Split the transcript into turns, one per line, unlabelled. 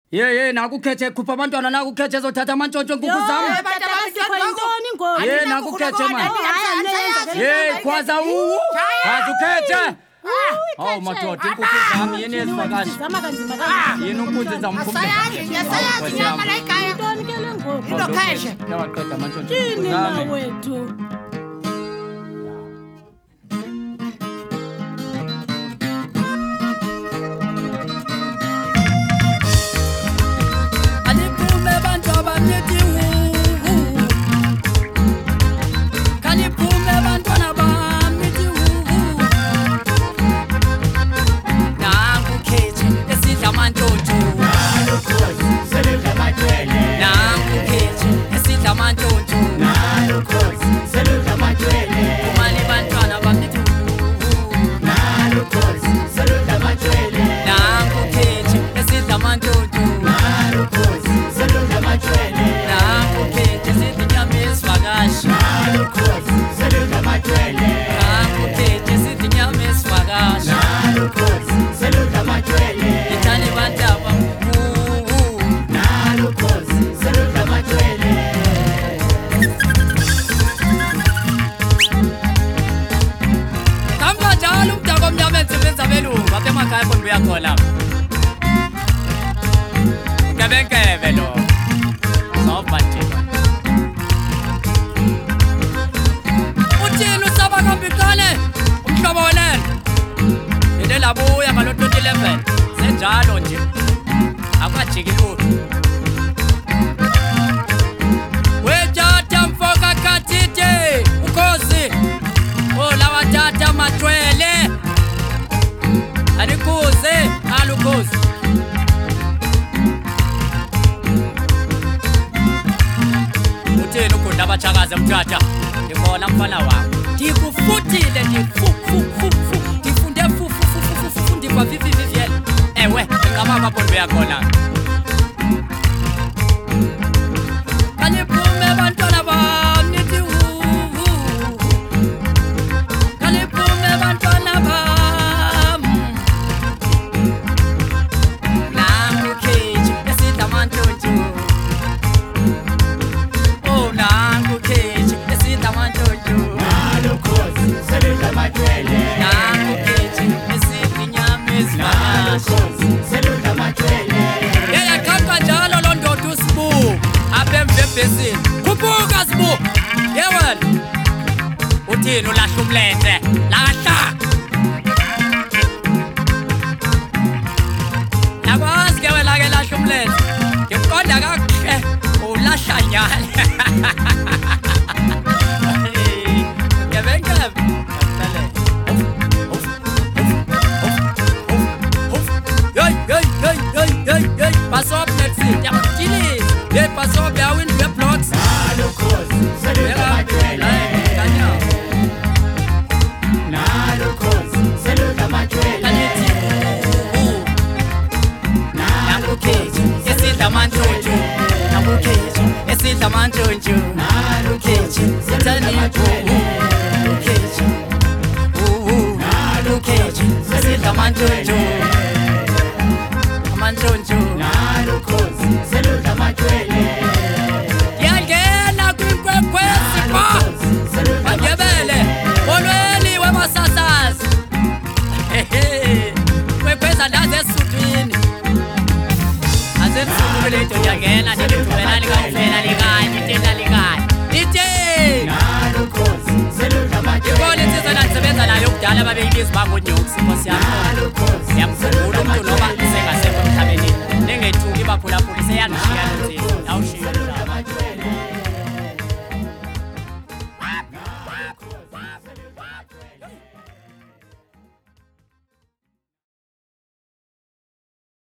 Ye nakukhethe khupha abantwana nakukhethe ezothatha amantshontsho enkukhu zami. Ye nakukhethe man. Ye khwaza ukhethe. Hawu madoda inkukhu zami yini ezivakashi. Yini unkunzi zamphumela.
Yasayanyama la ekhaya.
Ntoni ke le ngoku?
Indokheshe.
Yawaqeda amantshontsho.
Yini na wethu?
Labuya ngalo 2011 senjalo nje akajiki lutho wethatha mfoka kathite ukhozi olawa tata matwele alikuze alukhozi utheni ukunda abachakaze mthatha ngibona mfana wami ngikufutile ndifunde vivi ewe ngama mabhondo yakhona kaniphume abantwana bami nithi kaniphume abantwana bami nangu keji esidla amantshontsho oh nangu keji esidla amantshontsho
nalukhozi seludla matwele
nangu keji esidla inyama ezivakashi
seludla matwele
yeyaqhaqa njalo lo ndoda uSibu apha emvembesini khuphuka Sibu yewena uthini ulahla umlenze lahla yakwazi ke wena ke lahla umlenze ngiqonda kakuhle ulahla nyala pass up next year, yeah, Chile. They pass up, they win the blocks.
nalukhozi seludla matwele nalukhozi seludla matwele
Nakukeji, esidla mantshontsho. Nakukeji, esidla mantshontsho. Nakukeji, sithani nakukeji. Nakukeji, esidla mantshontsho. Amantshontsho.
nalukhozi seludla matwele
Yangena kwinkwekwezi ba. Bangebele, bolweni wemasasazi. Kwekweza ndaze esuthwini. Azensuku letho ndiyangena ndithumela likafena likanye tenda likanye. Nithi
nalukhozi seludla matwele
ikole insizwe nandisebenza nayo kudala babeyibiza uba ngonyosi Nkosi yami.